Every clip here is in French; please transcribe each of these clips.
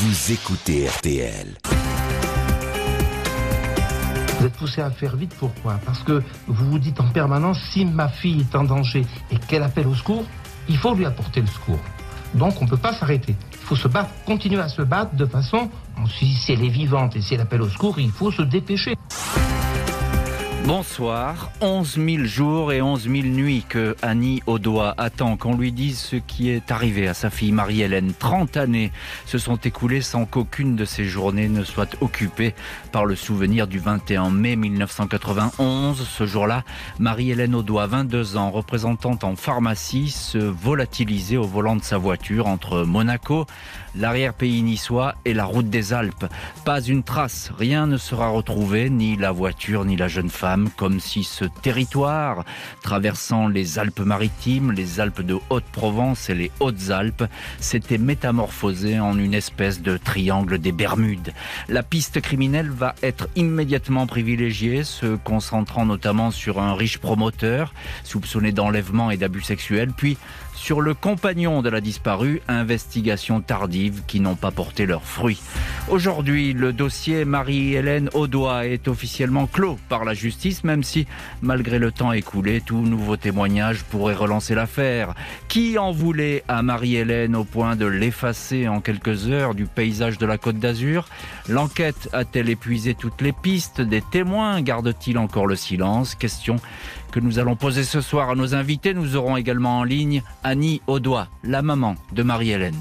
Vous écoutez RTL. Vous êtes poussé à faire vite, pourquoi ? Parce que vous vous dites en permanence, si ma fille est en danger et qu'elle appelle au secours, il faut lui apporter le secours. Donc on ne peut pas s'arrêter. Il faut se battre, continuer à se battre de façon, si elle est vivante et si elle appelle au secours, il faut se dépêcher. Bonsoir, 11 000 jours et 11 000 nuits que Annie Audois attend qu'on lui dise ce qui est arrivé à sa fille Marie-Hélène. 30 années se sont écoulées sans qu'aucune de ces journées ne soit occupée par le souvenir du 21 mai 1991. Ce jour-là, Marie-Hélène Audois, 22 ans, représentante en pharmacie, se volatilisait au volant de sa voiture entre Monaco, l'arrière-pays niçois et la route des Alpes. Pas une trace, rien ne sera retrouvé, ni la voiture ni la jeune femme, comme si ce territoire, traversant les Alpes-Maritimes, les Alpes de Haute-Provence et les Hautes-Alpes, s'était métamorphosé en une espèce de triangle des Bermudes. La piste criminelle va être immédiatement privilégiée, se concentrant notamment sur un riche promoteur, soupçonné d'enlèvement et d'abus sexuels, puis sur le compagnon de la disparue, investigations tardives qui n'ont pas porté leurs fruits. Aujourd'hui, le dossier Marie-Hélène Audois est officiellement clos par la justice, même si, malgré le temps écoulé, tout nouveau témoignage pourrait relancer l'affaire. Qui en voulait à Marie-Hélène au point de l'effacer en quelques heures du paysage de la Côte d'Azur ? L'enquête a-t-elle épuisé toutes les pistes ? Des témoins gardent-ils encore le silence ? Question que nous allons poser ce soir à nos invités. Nous aurons également en ligne Annie Audois, la maman de Marie-Hélène.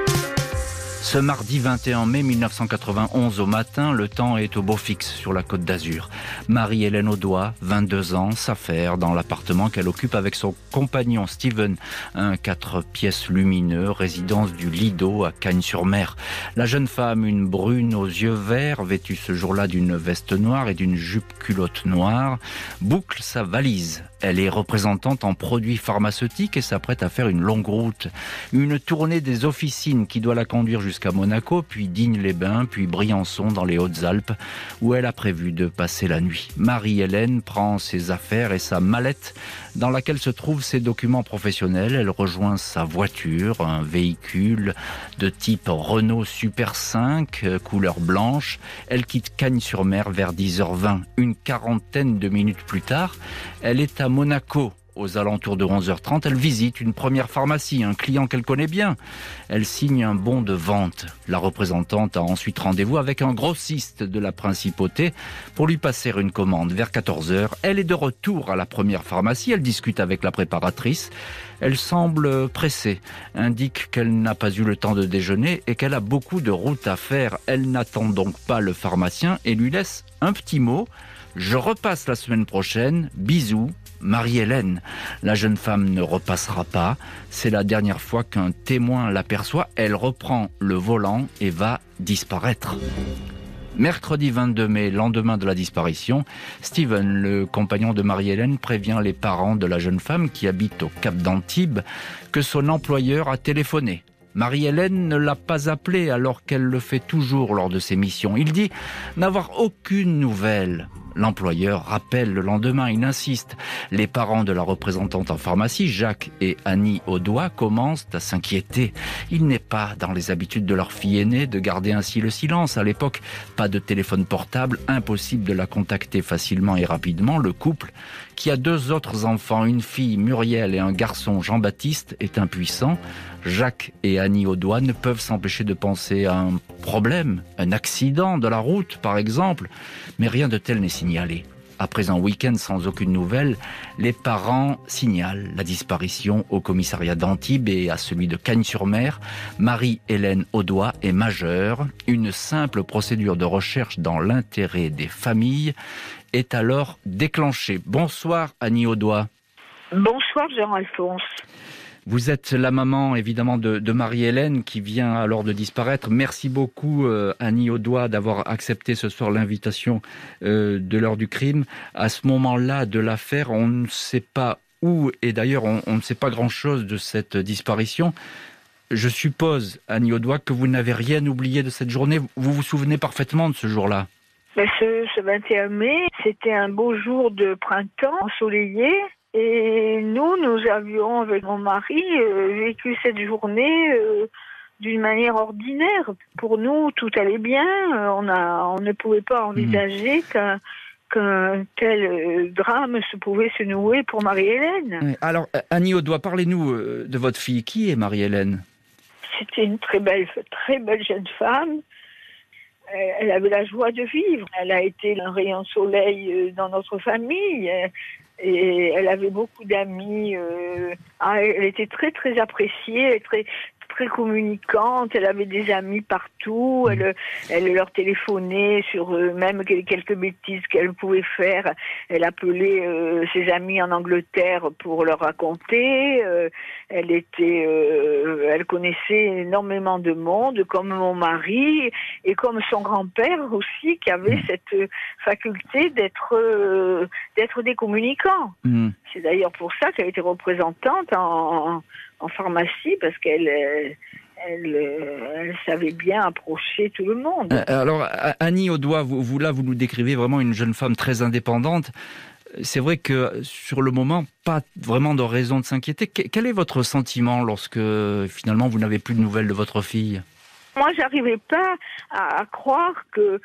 Ce mardi 21 mai 1991 au matin, le temps est au beau fixe sur la Côte d'Azur. Marie-Hélène Audois, 22 ans, s'affaire dans l'appartement qu'elle occupe avec son compagnon Steven, un 4 pièces lumineux, résidence du Lido à Cagnes-sur-Mer. La jeune femme, une brune aux yeux verts, vêtue ce jour-là d'une veste noire et d'une jupe culotte noire, boucle sa valise. Elle est représentante en produits pharmaceutiques et s'apprête à faire une longue route. Une tournée des officines qui doit la conduire jusqu'à Monaco, puis Digne-les-Bains, puis Briançon dans les Hautes-Alpes, où elle a prévu de passer la nuit. Marie-Hélène prend ses affaires et sa mallette dans laquelle se trouvent ses documents professionnels. Elle rejoint sa voiture, un véhicule de type Renault Super 5, couleur blanche. Elle quitte Cagnes-sur-Mer vers 10h20. Une quarantaine de minutes plus tard, elle est à Monaco. Aux alentours de 11h30, elle visite une première pharmacie, un client qu'elle connaît bien. Elle signe un bon de vente. La représentante a ensuite rendez-vous avec un grossiste de la principauté pour lui passer une commande. Vers 14h, elle est de retour à la première pharmacie. Elle discute avec la préparatrice. Elle semble pressée, indique qu'elle n'a pas eu le temps de déjeuner et qu'elle a beaucoup de route à faire. Elle n'attend donc pas le pharmacien et lui laisse un petit mot. « Je repasse la semaine prochaine. Bisous. » Marie-Hélène. La jeune femme ne repassera pas. C'est la dernière fois qu'un témoin l'aperçoit. Elle reprend le volant et va disparaître. Mercredi 22 mai, lendemain de la disparition, Steven, le compagnon de Marie-Hélène, prévient les parents de la jeune femme qui habite au Cap d'Antibes que son employeur a téléphoné. Marie-Hélène ne l'a pas appelé alors qu'elle le fait toujours lors de ses missions. Il dit n'avoir aucune nouvelle. L'employeur rappelle le lendemain, il insiste. Les parents de la représentante en pharmacie, Jacques et Annie Audois, commencent à s'inquiéter. Il n'est pas dans les habitudes de leur fille aînée de garder ainsi le silence. À l'époque, pas de téléphone portable, impossible de la contacter facilement et rapidement. Le couple, qui a 2 autres enfants, une fille Muriel et un garçon Jean-Baptiste, est impuissant. Jacques et Annie Audois ne peuvent s'empêcher de penser à un problème, un accident de la route par exemple, mais rien de tel n'est signalé. Après un week-end sans aucune nouvelle, les parents signalent la disparition au commissariat d'Antibes et à celui de Cagnes-sur-Mer. Marie-Hélène Audois est majeure. Une simple procédure de recherche dans l'intérêt des familles est alors déclenchée. Bonsoir Annie Audois. Bonsoir Jean-Alphonse. Vous êtes la maman, évidemment, de Marie-Hélène qui vient alors de disparaître. Merci beaucoup, Annie Audois, d'avoir accepté ce soir l'invitation de l'heure du crime. À ce moment-là de l'affaire, on ne sait pas où, et d'ailleurs, on ne sait pas grand-chose de cette disparition. Je suppose, Annie Audois, que vous n'avez rien oublié de cette journée. Vous vous souvenez parfaitement de ce jour-là ? Mais ce 21 mai, c'était un beau jour de printemps ensoleillé. Et nous avions, avec mon mari, vécu cette journée d'une manière ordinaire. Pour nous, tout allait bien. On ne pouvait pas envisager qu'un tel drame pouvait se nouer pour Marie-Hélène. Oui. Alors, Annie Audoy, parlez-nous de votre fille. Qui est Marie-Hélène ? C'était une très belle jeune femme. Elle avait la joie de vivre. Elle a été un rayon de soleil dans notre famille. Et elle avait beaucoup d'amis. Elle était très, très appréciée, très communicante. Elle avait des amis partout. Elle leur téléphonait sur même quelques bêtises qu'elle pouvait faire. Elle appelait ses amis en Angleterre pour leur raconter. Elle connaissait énormément de monde, comme mon mari et comme son grand-père aussi, qui avait cette faculté d'être des communicants. C'est d'ailleurs pour ça qu'elle était représentante en pharmacie, parce qu'elle savait bien approcher tout le monde. Alors, Annie Audoy, vous nous décrivez vraiment une jeune femme très indépendante. C'est vrai que sur le moment, pas vraiment de raison de s'inquiéter. Quel est votre sentiment lorsque finalement vous n'avez plus de nouvelles de votre fille ? Moi, j'arrivais pas à croire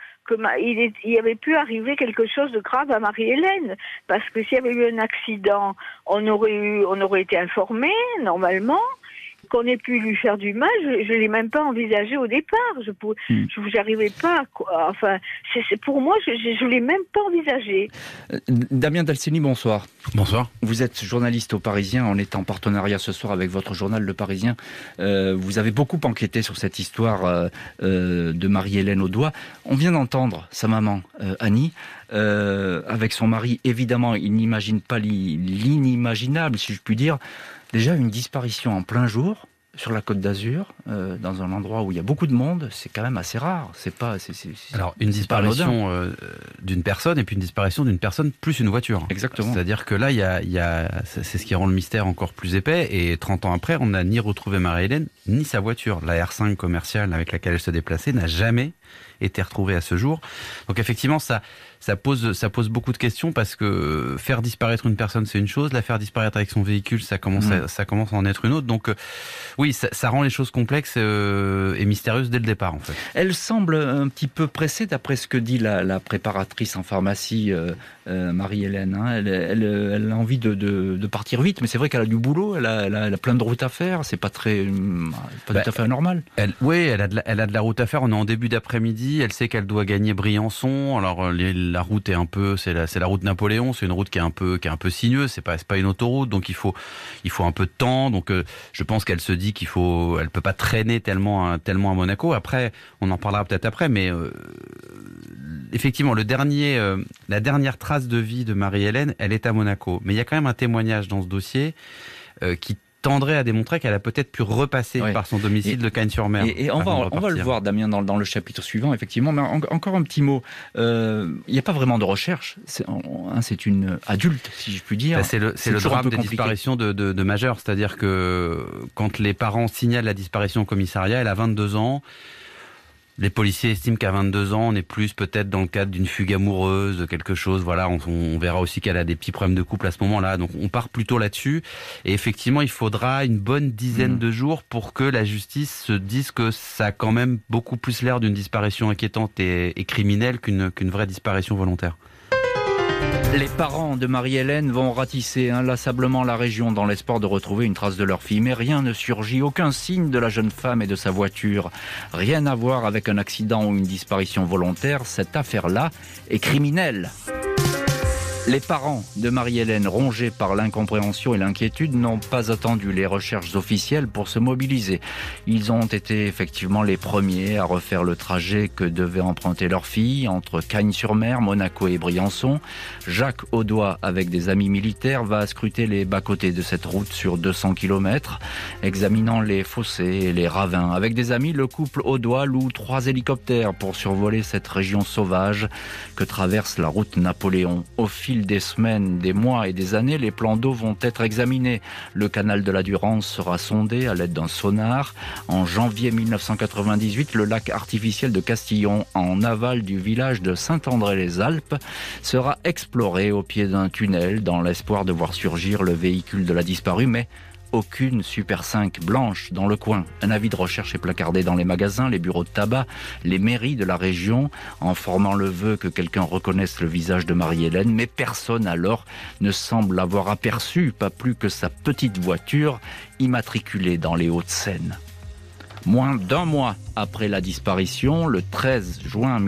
il avait pu arriver quelque chose de grave à Marie-Hélène, parce que s'il y avait eu un accident, on aurait été informé normalement. Qu'on ait pu lui faire du mal, je l'ai même pas envisagé au départ. J'arrivais pas. Enfin, c'est pour moi, je l'ai même pas envisagé. Damien Dalceni, bonsoir. Bonsoir. Vous êtes journaliste au Parisien. On est en partenariat ce soir avec votre journal Le Parisien. Vous avez beaucoup enquêté sur cette histoire de Marie-Hélène Audoy. On vient d'entendre sa maman, Annie. Avec son mari, évidemment, il n'imagine pas l'inimaginable, si je puis dire. Déjà, une disparition en plein jour, sur la Côte d'Azur, dans un endroit où il y a beaucoup de monde, c'est quand même assez rare. Alors, une disparition d'une personne, et puis une disparition d'une personne plus une voiture. Exactement. C'est-à-dire que là, c'est ce qui rend le mystère encore plus épais, et 30 ans après, on n'a ni retrouvé Marie-Hélène, ni sa voiture. La R5 commerciale avec laquelle elle se déplaçait n'a jamais été retrouvée à ce jour. Donc effectivement, ça pose beaucoup de questions, parce que faire disparaître une personne, c'est une chose, la faire disparaître avec son véhicule, ça commence à en être une autre. Donc oui, ça rend les choses complexes et mystérieuses dès le départ, en fait. Elle semble un petit peu pressée, d'après ce que dit la préparatrice en pharmacie, Marie-Hélène. Hein. Elle a envie de partir vite, mais c'est vrai qu'elle a du boulot, elle a plein de routes à faire, c'est pas tout à fait anormal. Elle a de la route à faire, on est en début d'après-midi, elle sait qu'elle doit gagner Briançon, alors la route c'est la route Napoléon, c'est une route qui est un peu sinueuse, c'est pas une autoroute, donc il faut un peu de temps, donc je pense qu'elle se dit elle peut pas traîner tellement à Monaco. Après, on en parlera peut-être après, mais effectivement, la dernière trace de vie de Marie-Hélène, elle est à Monaco. Mais il y a quand même un témoignage dans ce dossier qui tendrait à démontrer qu'elle a peut-être pu repasser par son domicile de Cagnes-sur-Mer. Et on va le voir, Damien, dans le chapitre suivant, effectivement. Mais encore un petit mot. Il n'y a pas vraiment de recherche. C'est une adulte, si je puis dire. C'est le drame des disparitions de majeurs. C'est-à-dire que quand les parents signalent la disparition au commissariat, elle a 22 ans. Les policiers estiment qu'à 22 ans, on est plus peut-être dans le cadre d'une fugue amoureuse, de quelque chose. Voilà, on verra aussi qu'elle a des petits problèmes de couple à ce moment-là. Donc on part plutôt là-dessus. Et effectivement, il faudra une bonne dizaine de jours pour que la justice se dise que ça a quand même beaucoup plus l'air d'une disparition inquiétante et criminelle qu'une vraie disparition volontaire. Les parents de Marie-Hélène vont ratisser inlassablement la région dans l'espoir de retrouver une trace de leur fille. Mais rien ne surgit, aucun signe de la jeune femme et de sa voiture. Rien à voir avec un accident ou une disparition volontaire. Cette affaire-là est criminelle. Les parents de Marie-Hélène, rongés par l'incompréhension et l'inquiétude, n'ont pas attendu les recherches officielles pour se mobiliser. Ils ont été effectivement les premiers à refaire le trajet que devait emprunter leur fille entre Cagnes-sur-Mer, Monaco et Briançon. Jacques Audoy, avec des amis militaires, va scruter les bas-côtés de cette route sur 200 km, examinant les fossés et les ravins. Avec des amis, le couple Audoy loue 3 hélicoptères pour survoler cette région sauvage que traverse la route Napoléon. Au fil des semaines, des mois et des années, les plans d'eau vont être examinés. Le canal de la Durance sera sondé à l'aide d'un sonar. En janvier 1998, le lac artificiel de Castillon, en aval du village de Saint-André-les-Alpes, sera exploré au pied d'un tunnel dans l'espoir de voir surgir le véhicule de la disparue. Mais aucune Super 5 blanche dans le coin. Un avis de recherche est placardé dans les magasins, les bureaux de tabac, les mairies de la région, en formant le vœu que quelqu'un reconnaisse le visage de Marie-Hélène, mais personne alors ne semble avoir aperçu, pas plus que sa petite voiture immatriculée dans les Hauts-de-Seine. Moins d'un mois après la disparition, le 13 juin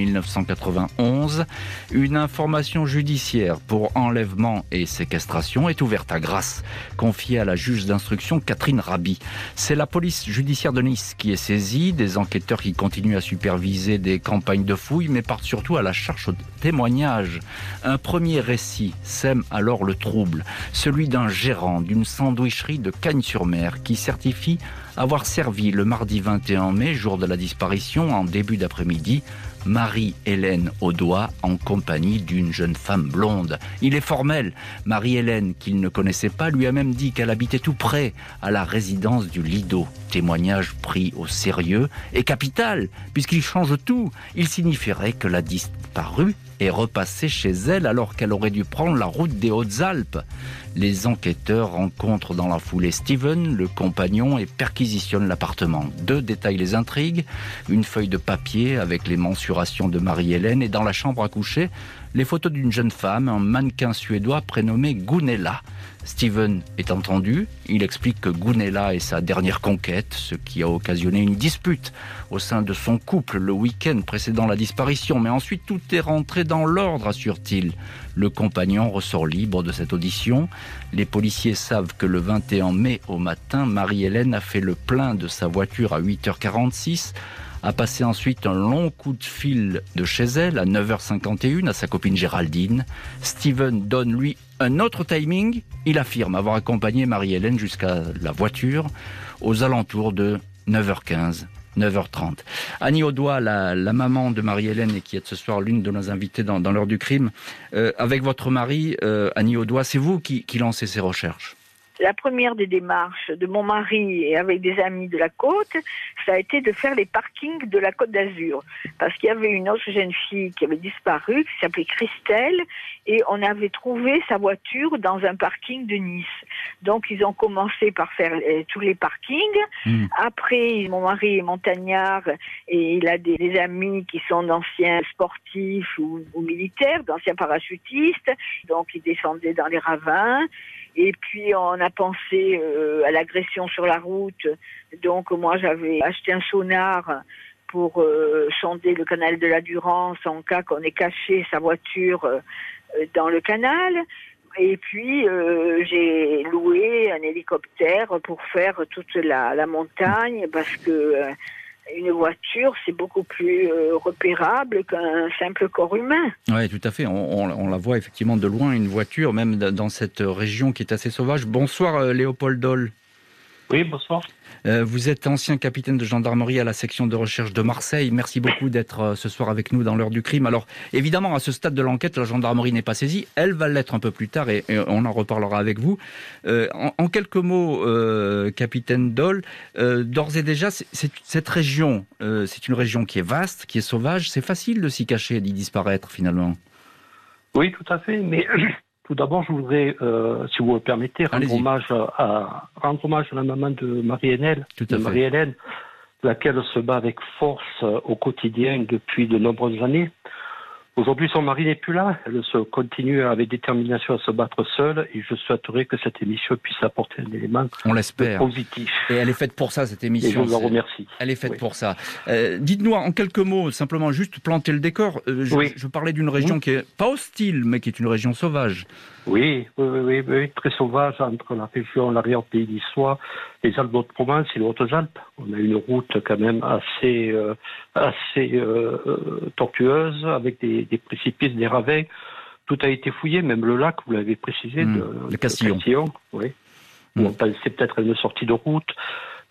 1991, une information judiciaire pour enlèvement et séquestration est ouverte à Grasse, confiée à la juge d'instruction Catherine Raby. C'est la police judiciaire de Nice qui est saisie, des enquêteurs qui continuent à superviser des campagnes de fouilles, mais partent surtout à la cherche de témoignages. Un premier récit sème alors le trouble, celui d'un gérant d'une sandwicherie de Cagnes-sur-Mer qui certifie avoir servi le mardi 21 mai, jour de la disparition, en début d'après-midi, Marie-Hélène Audois en compagnie d'une jeune femme blonde. Il est formel. Marie-Hélène, qu'il ne connaissait pas, lui a même dit qu'elle habitait tout près, à la résidence du Lido. Témoignage pris au sérieux et capital, puisqu'il change tout. Il signifierait que la disparue est repassée chez elle alors qu'elle aurait dû prendre la route des Hautes-Alpes. Les enquêteurs rencontrent dans la foulée Steven, le compagnon, et perquisitionnent l'appartement. 2 détails les intrigues, une feuille de papier avec les mensurations de Marie-Hélène et dans la chambre à coucher, les photos d'une jeune femme, un mannequin suédois prénommé Gunella. Steven est entendu, il explique que Gunella est sa dernière conquête, ce qui a occasionné une dispute au sein de son couple le week-end précédant la disparition. Mais ensuite tout est rentré dans l'ordre, assure-t-il. Le compagnon ressort libre de cette audition. Les policiers savent que le 21 mai au matin, Marie-Hélène a fait le plein de sa voiture à 8h46, a passé ensuite un long coup de fil de chez elle à 9h51 à sa copine Géraldine. Steven donne lui un autre timing. Il affirme avoir accompagné Marie-Hélène jusqu'à la voiture aux alentours de 9h15. 9h30. Annie Audois, la maman de Marie-Hélène et qui est ce soir l'une de nos invitées dans l'heure du crime, avec votre mari, Annie Audois, c'est vous qui lancez ces recherches? La première des démarches de mon mari et avec des amis de la côte, ça a été de faire les parkings de la Côte d'Azur. Parce qu'il y avait une autre jeune fille qui avait disparu, qui s'appelait Christelle, et on avait trouvé sa voiture dans un parking de Nice. Donc ils ont commencé par faire tous les parkings. Après, mon mari est montagnard et il a des amis qui sont d'anciens sportifs ou militaires, d'anciens parachutistes. Donc ils descendaient dans les ravins. Et puis on a pensé à l'agression sur la route. Donc moi j'avais acheté un sonar pour sonder le canal de la Durance en cas qu'on ait caché sa voiture dans le canal. Et puis j'ai loué un hélicoptère pour faire toute la montagne parce que une voiture, c'est beaucoup plus repérable qu'un simple corps humain. Oui, tout à fait. On la voit effectivement de loin, une voiture, même dans cette région qui est assez sauvage. Bonsoir Léopold Doll. Oui, bonsoir. Vous êtes ancien capitaine de gendarmerie à la section de recherche de Marseille. Merci beaucoup d'être ce soir avec nous dans l'heure du crime. Alors, évidemment, à ce stade de l'enquête, la gendarmerie n'est pas saisie. Elle va l'être un peu plus tard et on en reparlera avec vous. En quelques mots, capitaine Doll, d'ores et déjà, cette région, c'est une région qui est vaste, qui est sauvage. C'est facile de s'y cacher et d'y disparaître, finalement. Oui, tout à fait, mais... Tout d'abord, je voudrais, si vous me permettez, rendre hommage à la maman de Marie-Hélène, laquelle se bat avec force au quotidien depuis de nombreuses années. Aujourd'hui, son mari n'est plus là. Elle se continue avec détermination à se battre seule et je souhaiterais que cette émission puisse apporter un élément positif. Et elle est faite pour ça, cette émission. Et je vous en remercie. Elle est faite pour ça. Dites-nous en quelques mots, simplement juste planter le décor. Je parlais d'une région qui est pas hostile, mais qui est une région sauvage. Oui, très sauvage entre la région, l'arrière-pays niçois, les Alpes de Provence et les Hautes-Alpes. On a une route quand même assez tortueuse avec des précipices, des ravins. Tout a été fouillé, même le lac, vous l'avez précisé, le Castillon. Oui. On pensait peut-être à une sortie de route.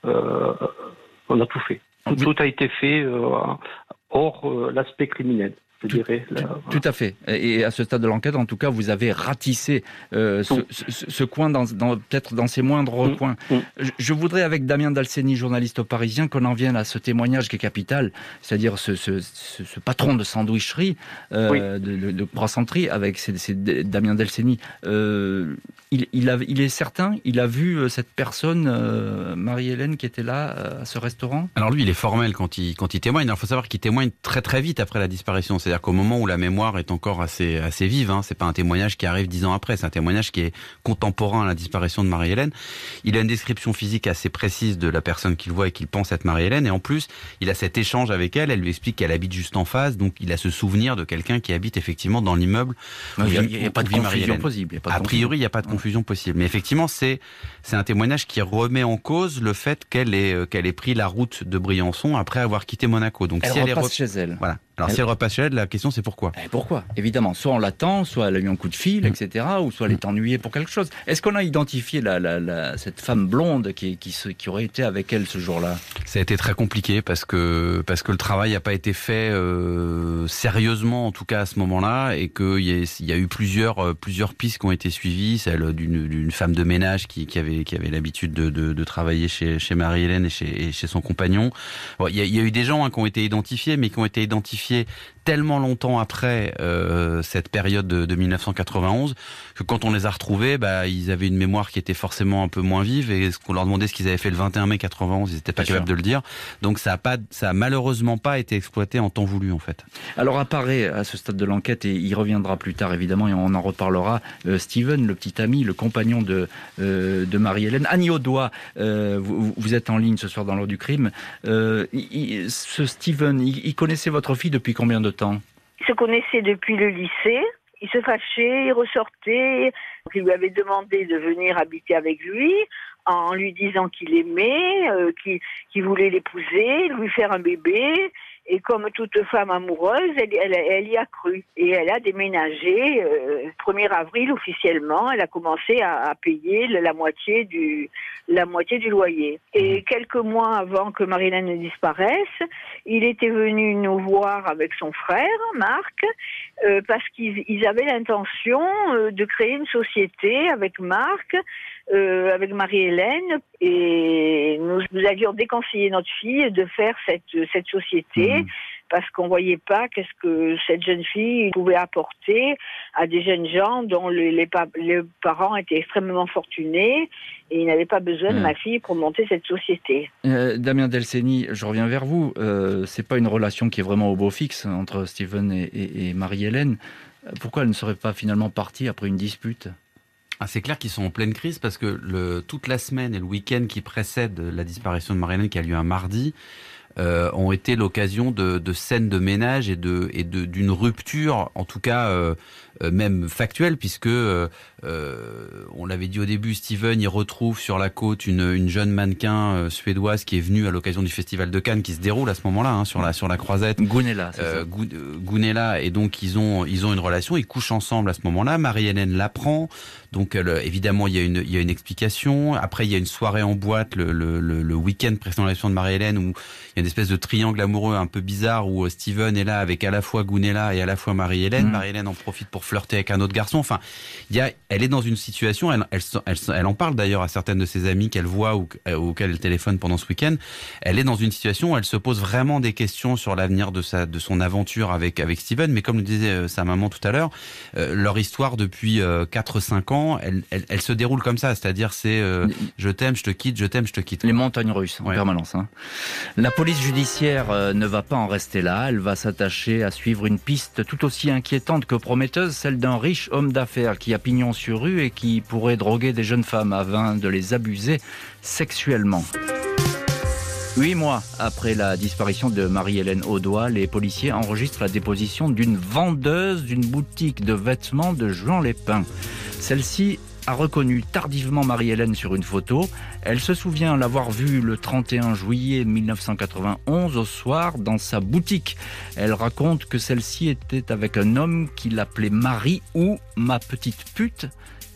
On a tout fait. Tout a été fait hors l'aspect criminel. je dirais. Tout à fait. Et à ce stade de l'enquête, en tout cas, vous avez ratissé ce coin, peut-être dans ses moindres recoins. Je voudrais, avec Damien Dalceni, journaliste au Parisien, qu'on en vienne à ce témoignage qui est capital, c'est-à-dire ce patron de sandwicherie, de brasserie, avec Damien Dalceni. Il est certain, il a vu cette personne, Marie-Hélène, qui était là à ce restaurant. Alors lui, il est formel quand il témoigne. Alors il faut savoir qu'il témoigne très très vite après la disparition. C'est-à-dire qu'au moment où la mémoire est encore assez vive, c'est pas un témoignage qui arrive 10 ans après. C'est un témoignage qui est contemporain à la disparition de Marie-Hélène. Il a une description physique assez précise de la personne qu'il voit et qu'il pense être Marie-Hélène. Et en plus, il a cet échange avec elle. Elle lui explique qu'elle habite juste en face. Donc il a ce souvenir de quelqu'un qui habite effectivement dans l'immeuble. Il n'y a pas de confusion possible. A priori, il n'y a pas de confusion possible. Mais effectivement, c'est un témoignage qui remet en cause le fait qu'elle ait pris la route de Briançon après avoir quitté Monaco. Donc elle repasse chez elle. Voilà. Alors si elle repasse chez elle, la question c'est pourquoi. Pourquoi ? Évidemment, soit on l'attend, soit elle a eu un coup de fil, etc., ou soit elle est ennuyée pour quelque chose. Est-ce qu'on a identifié cette femme blonde qui aurait été avec elle ce jour-là ? Ça a été très compliqué parce que le travail n'a pas été fait sérieusement, en tout cas à ce moment-là, et qu'il y a eu plusieurs pistes qui ont été suivies, celle d'une femme de ménage qui avait l'habitude de travailler chez Marie-Hélène et chez son compagnon. Bon, il y a eu des gens qui ont été identifiés, mais qui ont été identifiés tellement longtemps après cette période de 1991 que quand on les a retrouvés, ils avaient une mémoire qui était forcément un peu moins vive, et qu'on leur demandait ce qu'ils avaient fait le 21 mai 91, ils n'étaient pas capables de le dire. Donc ça a malheureusement pas été exploité en temps voulu en fait. Alors apparaît à ce stade de l'enquête, et il reviendra plus tard évidemment, et on en reparlera, Steven, le petit ami, le compagnon de Marie-Hélène. Annie Audois, vous êtes en ligne ce soir dans l'heure du crime. Ce Steven, il connaissait votre fille depuis combien de temps ? Ils se connaissaient depuis le lycée. Il se fâchait, il ressortait. Il lui avait demandé de venir habiter avec lui en lui disant qu'il aimait, qu'il voulait l'épouser, lui faire un bébé. Et comme toute femme amoureuse, elle y a cru. Et elle a déménagé 1er avril officiellement. Elle a commencé à payer la moitié du loyer. Et quelques mois avant que Marie-Hélène ne disparaisse, il était venu nous voir avec son frère, Marc, parce qu'ils avaient l'intention de créer une société avec Marc, avec Marie-Hélène, et nous avions déconseillé notre fille de faire cette société, parce qu'on voyait pas qu'est-ce que cette jeune fille pouvait apporter à des jeunes gens dont les parents étaient extrêmement fortunés, et ils n'avaient pas besoin de ma fille pour monter cette société. Damien Dalceni, je reviens vers vous. C'est pas une relation qui est vraiment au beau fixe entre Steven et Marie-Hélène. Pourquoi elle ne serait pas finalement partie après une dispute ? C'est clair qu'ils sont en pleine crise parce que toute la semaine et le week-end qui précède la disparition de Marie-Hélène, qui a lieu un mardi, ont été l'occasion de scènes de ménage et d'une rupture, en tout cas même factuelle, puisque on l'avait dit au début, Steven il retrouve sur la côte une jeune mannequin suédoise qui est venue à l'occasion du festival de Cannes qui se déroule à ce moment-là sur la croisette. Gunilla, c'est ça. Gunilla, et donc ils ont une relation, ils couchent ensemble à ce moment-là. Marie-Hélène l'apprend, donc évidemment il y a une explication. Après il y a une soirée en boîte le week-end précédant la naissance de Marie-Hélène où il y a une espèce de triangle amoureux un peu bizarre où Steven est là avec à la fois Gunilla et à la fois Marie-Hélène. Marie-Hélène en profite pour flirter avec un autre garçon. Enfin, elle est dans une situation, elle en parle d'ailleurs à certaines de ses amies qu'elle voit ou auxquelles elle téléphone pendant ce week-end. Elle est dans une situation où elle se pose vraiment des questions sur l'avenir de son aventure avec Steven. Mais comme le disait sa maman tout à l'heure, leur histoire depuis 4-5 ans, elle se déroule comme ça. C'est-à-dire je t'aime, je te quitte, je t'aime, je te quitte. Les montagnes russes en permanence. La police judiciaire ne va pas en rester là. Elle va s'attacher à suivre une piste tout aussi inquiétante que prometteuse, celle d'un riche homme d'affaires qui a pignon sur rue et qui pourrait droguer des jeunes femmes afin de les abuser sexuellement. 8 mois après la disparition de Marie-Hélène Audois, les policiers enregistrent la déposition d'une vendeuse d'une boutique de vêtements de Juan-les-Pins. Celle-ci a reconnu tardivement Marie-Hélène sur une photo. Elle se souvient l'avoir vue le 31 juillet 1991 au soir dans sa boutique. Elle raconte que celle-ci était avec un homme qui l'appelait Marie ou ma petite pute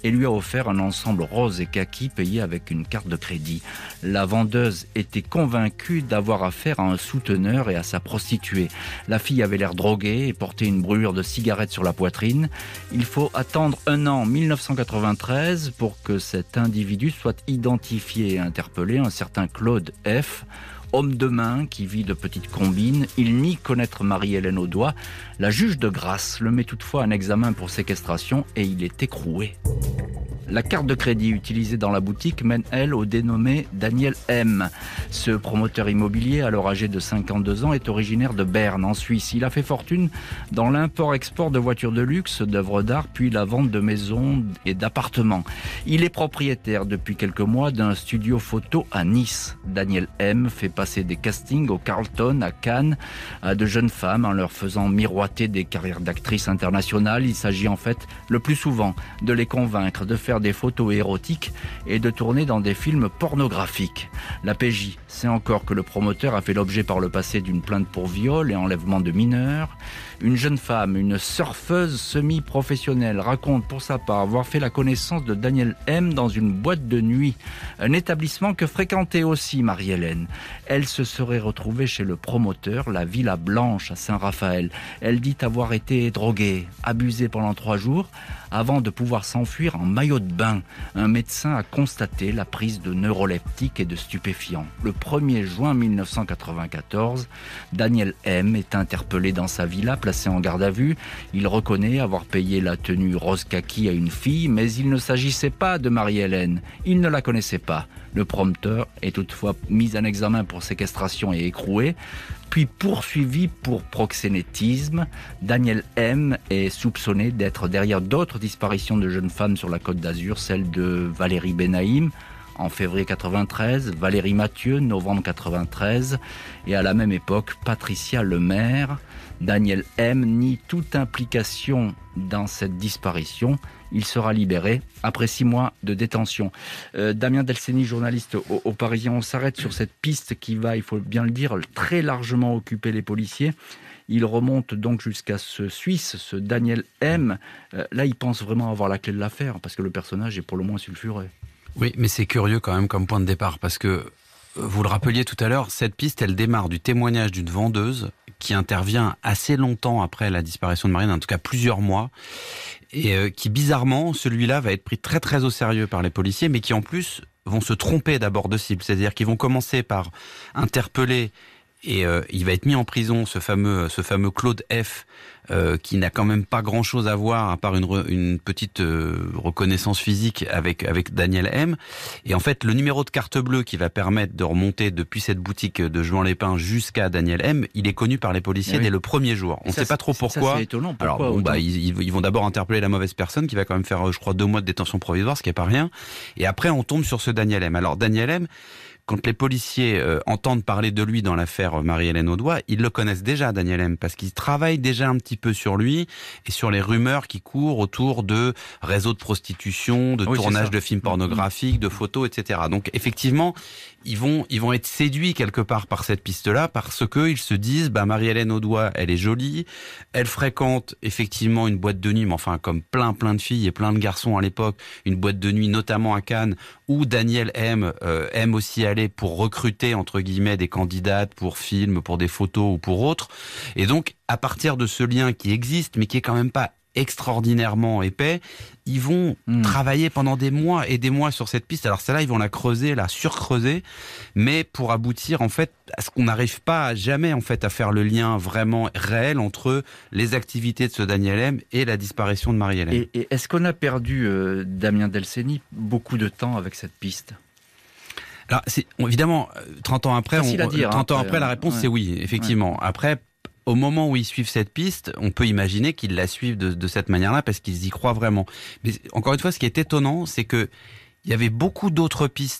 et lui a offert un ensemble rose et kaki payé avec une carte de crédit. La vendeuse était convaincue d'avoir affaire à un souteneur et à sa prostituée. La fille avait l'air droguée et portait une brûlure de cigarette sur la poitrine. Il faut attendre un an, 1993, pour que cet individu soit identifié et interpellé, un certain Claude F., homme de main qui vit de petites combines. Il nie connaître Marie-Hélène Audoy. La juge de grâce le met toutefois en examen pour séquestration et il est écroué. La carte de crédit utilisée dans la boutique mène, elle, au dénommé Daniel M. Ce promoteur immobilier, alors âgé de 52 ans, est originaire de Berne, en Suisse. Il a fait fortune dans l'import-export de voitures de luxe, d'œuvres d'art, puis la vente de maisons et d'appartements. Il est propriétaire depuis quelques mois d'un studio photo à Nice. Daniel M. fait passer des castings au Carlton, à Cannes, à de jeunes femmes en leur faisant miroiter des carrières d'actrices internationales. Il s'agit en fait, le plus souvent, de les convaincre de faire des photos érotiques et de tourner dans des films pornographiques. La PJ sait encore que le promoteur a fait l'objet par le passé d'une plainte pour viol et enlèvement de mineurs. Une jeune femme, une surfeuse semi-professionnelle, raconte pour sa part avoir fait la connaissance de Daniel M. dans une boîte de nuit, un établissement que fréquentait aussi Marie-Hélène. Elle se serait retrouvée chez le promoteur, la Villa Blanche à Saint-Raphaël. Elle dit avoir été droguée, abusée pendant 3 jours, avant de pouvoir s'enfuir en maillot de bain. Un médecin a constaté la prise de neuroleptiques et de stupéfiants. Le 1er juin 1994, Daniel M. est interpellé dans sa villa, placé en garde à vue. Il reconnaît avoir payé la tenue rose kaki à une fille, mais il ne s'agissait pas de Marie-Hélène. Il ne la connaissait pas. Le prompteur est toutefois mis en examen pour séquestration et écroué, puis poursuivi pour proxénétisme. Daniel M. est soupçonné d'être derrière d'autres disparitions de jeunes femmes sur la Côte d'Azur, celle de Valérie Benaïm en février 93, Valérie Mathieu, novembre 93, et à la même époque, Patricia Lemaire. Daniel M. nie toute implication dans cette disparition. Il sera libéré après 6 mois de détention. Damien Delceni, journaliste au Parisien, on s'arrête sur cette piste qui va, il faut bien le dire, très largement occuper les policiers. Il remonte donc jusqu'à ce Suisse, ce Daniel M. Là, il pense vraiment avoir la clé de l'affaire, parce que le personnage est pour le moins sulfureux. Oui, mais c'est curieux quand même comme point de départ, parce que, vous le rappeliez tout à l'heure, cette piste, elle démarre du témoignage d'une vendeuse qui intervient assez longtemps après la disparition de Marie-Hélène, en tout cas plusieurs mois, et qui bizarrement, celui-là va être pris très très au sérieux par les policiers, mais qui en plus vont se tromper d'abord de cible, c'est-à-dire qu'ils vont commencer par interpeller et il va être mis en prison, ce fameux Claude F, qui n'a quand même pas grand-chose à voir à part une petite reconnaissance physique avec Daniel M. Et en fait, le numéro de carte bleue qui va permettre de remonter depuis cette boutique de Juan Lépin jusqu'à Daniel M, il est connu par les policiers dès le premier jour. On ne sait pas trop pourquoi. C'est étonnant. Pourquoi alors bon, ils vont d'abord interpeller la mauvaise personne qui va quand même faire, je crois, 2 mois de détention provisoire, ce qui est pas rien. Et après, on tombe sur ce Daniel M. Alors Daniel M, quand les policiers entendent parler de lui dans l'affaire Marie-Hélène Audoy, ils le connaissent déjà, Daniel M, parce qu'ils travaillent déjà un petit peu sur lui et sur les rumeurs qui courent autour de réseaux de prostitution, de tournage de films pornographiques, de photos, etc. Donc effectivement, ils vont être séduits quelque part par cette piste-là, parce que ils se disent, Marie-Hélène Audoy, elle est jolie, elle fréquente effectivement une boîte de nuit, mais enfin comme plein de filles et plein de garçons à l'époque, une boîte de nuit notamment à Cannes, où Daniel M aime aussi aller pour recruter entre guillemets des candidates pour films, pour des photos ou pour autres. Et donc à partir de ce lien qui existe, mais qui est quand même pas extraordinairement épais, ils vont travailler pendant des mois et des mois sur cette piste. Alors celle-là, ils vont la creuser, la surcreuser, mais pour aboutir en fait à ce qu'on n'arrive pas jamais en fait à faire le lien vraiment réel entre les activités de ce Daniel M et la disparition de Marie-Hélène. Et est-ce qu'on a perdu, Damien Delceni, beaucoup de temps avec cette piste ? Alors évidemment, 30 ans après, la réponse c'est oui, effectivement. Après, au moment où ils suivent cette piste, on peut imaginer qu'ils la suivent de cette manière-là parce qu'ils y croient vraiment. Mais encore une fois, ce qui est étonnant, c'est que il y avait beaucoup d'autres pistes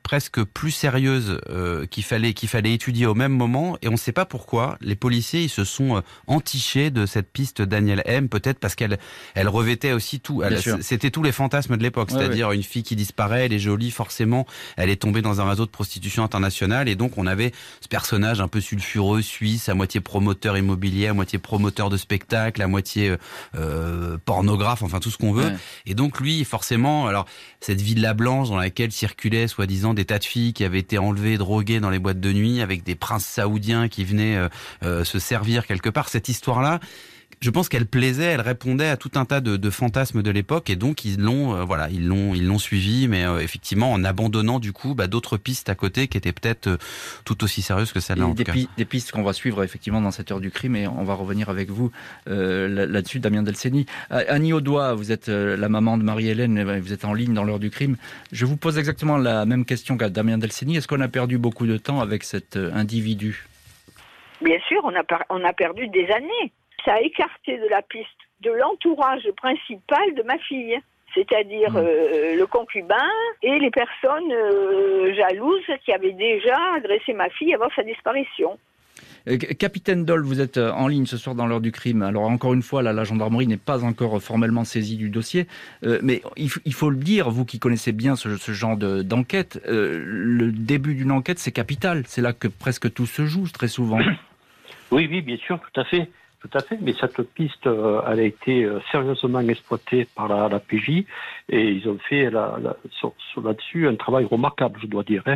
presque plus sérieuses qu'il fallait étudier au même moment, et on ne sait pas pourquoi les policiers ils se sont entichés de cette piste Daniel M, peut-être parce qu'elle revêtait aussi tout. C'était tous les fantasmes de l'époque, c'est-à-dire une fille qui disparaît, elle est jolie, forcément, elle est tombée dans un réseau de prostitution internationale, et donc on avait ce personnage un peu sulfureux, suisse, à moitié promoteur immobilier, à moitié promoteur de spectacle, à moitié pornographe, enfin tout ce qu'on veut. Et donc lui, forcément, alors cette Villa Blanche dans laquelle circulaient soi-disant des tas de filles qui avaient été enlevées, droguées dans les boîtes de nuit, avec des princes saoudiens qui venaient se servir quelque part, cette histoire-là, je pense qu'elle plaisait, elle répondait à tout un tas de fantasmes de l'époque, et donc ils l'ont suivi, mais effectivement en abandonnant du coup d'autres pistes à côté qui étaient peut-être tout aussi sérieuses que celle-là. Des pistes qu'on va suivre effectivement dans cette heure du crime, et on va revenir avec vous là-dessus, Damien Delceni. Annie Audois, vous êtes la maman de Marie-Hélène, vous êtes en ligne dans l'heure du crime. Je vous pose exactement la même question qu'à Damien Delceni. Est-ce qu'on a perdu beaucoup de temps avec cet individu ? Bien sûr, on a perdu des années. Ça a écarté de la piste de l'entourage principal de ma fille, c'est-à-dire le concubin et les personnes jalouses qui avaient déjà agressé ma fille avant sa disparition. Capitaine Dole, vous êtes en ligne ce soir dans l'heure du crime. Alors encore une fois, la gendarmerie n'est pas encore formellement saisie du dossier, mais il faut le dire, vous qui connaissez bien ce genre d'enquête, le début d'une enquête c'est capital, c'est là que presque tout se joue très souvent. Oui, bien sûr, tout à fait. Tout à fait, mais cette piste, elle a été sérieusement exploitée par la PJ, et ils ont fait là-dessus un travail remarquable, je dois dire.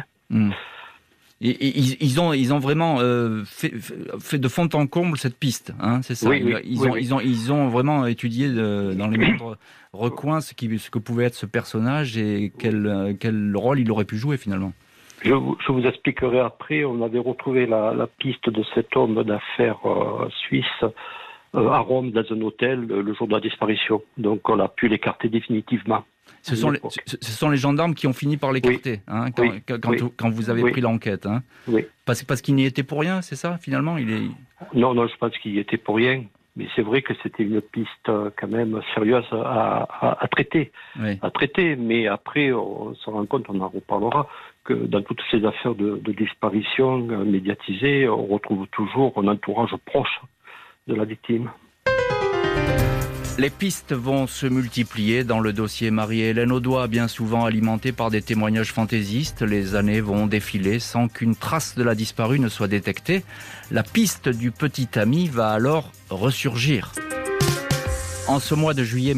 Et ils ont vraiment fait de fond en comble cette piste, hein, c'est ça. Ils ont vraiment étudié dans les moindres recoins ce que pouvait être ce personnage et quel rôle il aurait pu jouer finalement. Je vous expliquerai après. On avait retrouvé la piste de cet homme d'affaires suisse à Rome dans un hôtel le jour de la disparition. Donc on a pu l'écarter définitivement. Ce sont les gendarmes qui ont fini par l'écarter, quand vous avez pris l'enquête. Hein. Oui. Parce qu'il n'y était pour rien, c'est ça finalement Non, je pense qu'il y était pour rien. Mais c'est vrai que c'était une piste quand même sérieuse à traiter. À traiter. Mais après, on se rend compte, on en reparlera, que dans toutes ces affaires de disparition médiatisées, on retrouve toujours un entourage proche de la victime. Les pistes vont se multiplier dans le dossier Marie-Hélène Audois, bien souvent alimenté par des témoignages fantaisistes. Les années vont défiler sans qu'une trace de la disparue ne soit détectée. La piste du petit ami va alors ressurgir. En ce mois de juillet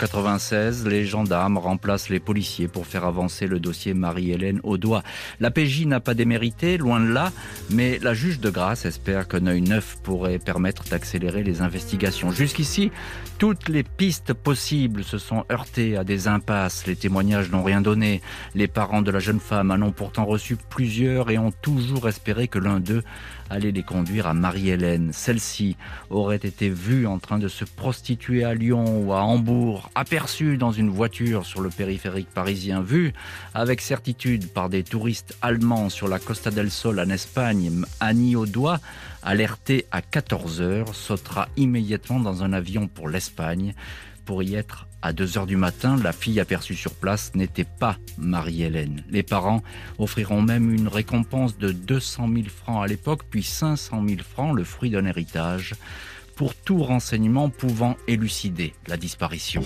1996, les gendarmes remplacent les policiers pour faire avancer le dossier Marie-Hélène Audois. La PJ n'a pas démérité, loin de là, mais la juge de grâce espère qu'un œil neuf pourrait permettre d'accélérer les investigations. Jusqu'ici, toutes les pistes possibles se sont heurtées à des impasses. Les témoignages n'ont rien donné. Les parents de la jeune femme en ont pourtant reçu plusieurs et ont toujours espéré que l'un d'eux allait les conduire à Marie-Hélène. Celle-ci aurait été vue en train de se prostituer à Lyon ou à Hambourg, aperçue dans une voiture sur le périphérique parisien, vue avec certitude par des touristes allemands sur la Costa del Sol en Espagne. Annie Audois, alertée à 14h, sautera immédiatement dans un avion pour l'Espagne. Pour y être à 2h du matin, la fille aperçue sur place n'était pas Marie-Hélène. Les parents offriront même une récompense de 200 000 francs à l'époque, puis 500 000 francs, le fruit d'un héritage, pour tout renseignement pouvant élucider la disparition.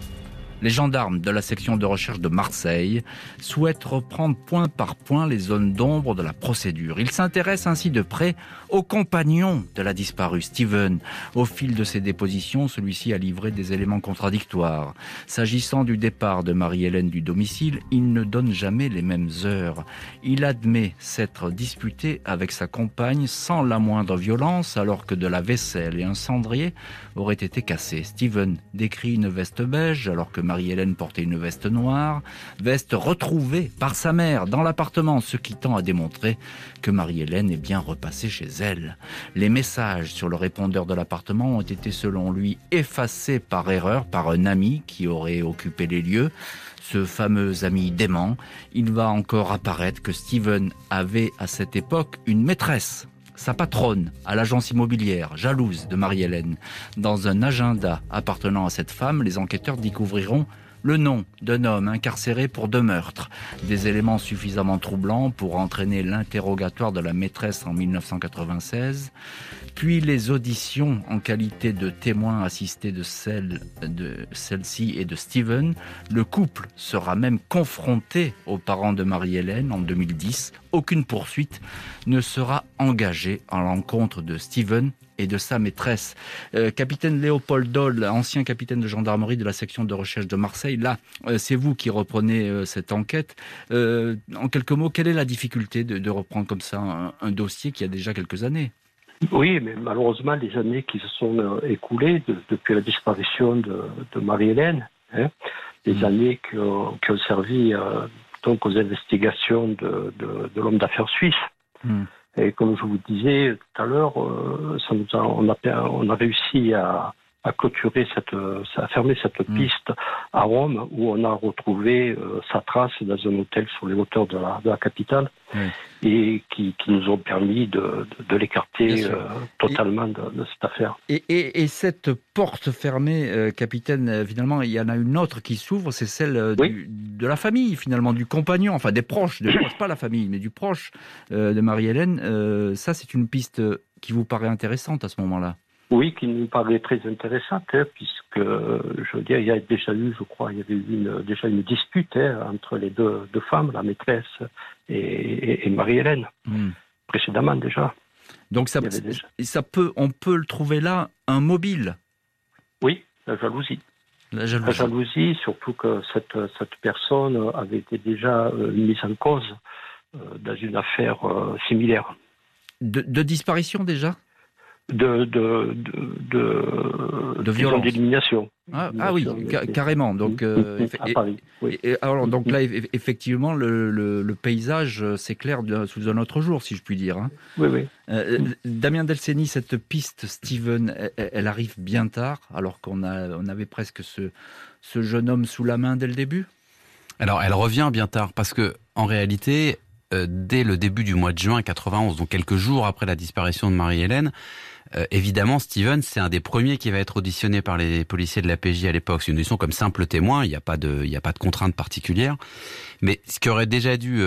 Les gendarmes de la section de recherche de Marseille souhaitent reprendre point par point les zones d'ombre de la procédure. Ils s'intéressent ainsi de près au compagnon de la disparue, Steven. Au fil de ses dépositions, celui-ci a livré des éléments contradictoires. S'agissant du départ de Marie-Hélène du domicile, il ne donne jamais les mêmes heures. Il admet s'être disputé avec sa compagne sans la moindre violence, alors que de la vaisselle et un cendrier auraient été cassés. Steven décrit une veste beige, alors que Marie-Hélène portait une veste noire, veste retrouvée par sa mère dans l'appartement, ce qui tend à démontrer que Marie-Hélène est bien repassée chez elle. Les messages sur le répondeur de l'appartement ont été selon lui effacés par erreur par un ami qui aurait occupé les lieux. Ce fameux ami dément, il va encore apparaître que Steven avait à cette époque une maîtresse, sa patronne, à l'agence immobilière, jalouse de Marie-Hélène. Dans un agenda appartenant à cette femme, les enquêteurs découvriront le nom d'un homme incarcéré pour 2 meurtres. Des éléments suffisamment troublants pour entraîner l'interrogatoire de la maîtresse en 1996, puis les auditions en qualité de témoin assisté de celle-ci et de Steven. Le couple sera même confronté aux parents de Marie-Hélène en 2010. Aucune poursuite ne sera engagée à l'encontre de Steven et de sa maîtresse. Capitaine Léopold Doll, ancien capitaine de gendarmerie de la section de recherche de Marseille, là, c'est vous qui reprenez cette enquête. En quelques mots, quelle est la difficulté de reprendre comme ça un dossier qui a déjà quelques années ? Oui, mais malheureusement, les années qui se sont écoulées depuis la disparition de Marie-Hélène, les années qui ont servi donc aux investigations de l'homme d'affaires suisse. Et comme je vous disais tout à l'heure, on a réussi à clôturer à fermer cette piste à Rome, où on a retrouvé sa trace dans un hôtel sur les hauteurs de la capitale, et qui nous ont permis de l'écarter totalement de cette affaire. Et cette porte fermée, capitaine, finalement, il y en a une autre qui s'ouvre, c'est celle de la famille, finalement, du compagnon, enfin des proches, pas la famille, mais du proche de Marie-Hélène. Ça, c'est une piste qui vous paraît intéressante à ce moment-là? Oui, qui nous paraît très intéressante, puisque, je veux dire, il y avait eu déjà une dispute entre les deux femmes, la maîtresse et Marie-Hélène, précédemment déjà. Donc on peut le trouver là, un mobile. Oui, la jalousie. La jalousie, surtout que cette personne avait été déjà mise en cause dans une affaire similaire. De disparition déjà ? De violence, d'élimination. Ah oui, carrément. Donc, à Paris. Oui. Alors, donc là, effectivement, le paysage s'éclaire sous un autre jour, si je puis dire. Hein. Oui. Damien Delceni, cette piste, Steven, elle arrive bien tard, alors qu'on avait presque ce jeune homme sous la main dès le début. Alors, elle revient bien tard, parce que en réalité, dès le début du mois de juin 91, donc quelques jours après la disparition de Marie-Hélène, évidemment, Steven, c'est un des premiers qui va être auditionné par les policiers de la PJ à l'époque. C'est une audition comme simple témoin, il n'y a pas de contrainte particulière. Mais ce qui aurait déjà dû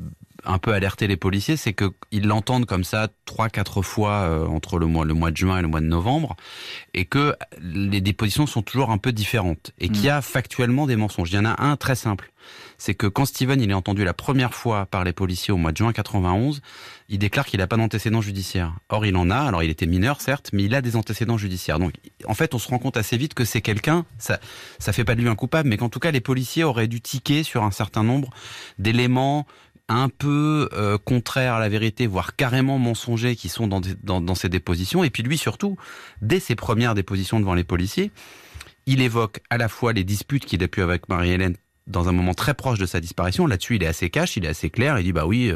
un peu alerter les policiers, c'est qu'ils l'entendent comme ça 3-4 fois entre le mois de juin et le mois de novembre, et que les dépositions sont toujours un peu différentes, et qu'il y a factuellement des mensonges. Il y en a un très simple. C'est que quand Steven il est entendu la première fois par les policiers au mois de juin 91, il déclare qu'il n'a pas d'antécédents judiciaires. Or, il en a. Alors, il était mineur, certes, mais il a des antécédents judiciaires. Donc, en fait, on se rend compte assez vite que c'est quelqu'un, ça fait pas de lui un coupable, mais qu'en tout cas, les policiers auraient dû tiquer sur un certain nombre d'éléments un peu contraires à la vérité, voire carrément mensongers, qui sont dans ces dépositions. Et puis lui, surtout, dès ses premières dépositions devant les policiers, il évoque à la fois les disputes qu'il a pu avec Marie-Hélène dans un moment très proche de sa disparition. Là-dessus, il est assez cash, il est assez clair. Il dit, bah oui,